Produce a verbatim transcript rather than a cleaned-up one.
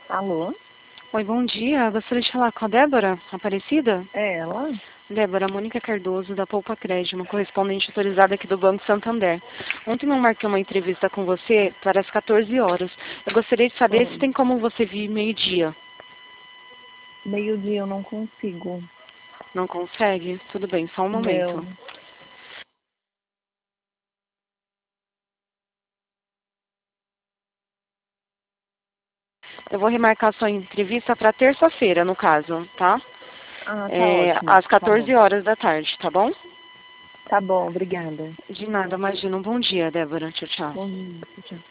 Alô? Oi, bom dia. Gostaria de falar com a Débora Aparecida? É ela? Débora, Mônica Cardoso, da Poupa Crédito, uma correspondente autorizada aqui do Banco Santander. Ontem eu marquei uma entrevista com você para as quatorze horas. Eu gostaria de saber se Oi. tem como você vir meio-dia. Meio-dia eu não consigo. Não consegue? Tudo bem, só um momento. Não. Eu vou remarcar sua entrevista para terça-feira, no caso, tá? Ah, tá É, ótimo. às Tá bom. quatorze horas da tarde, tá bom? Tá bom, obrigada. De nada, imagina. Um bom dia, Débora. Tchau, tchau. Bom dia, tchau.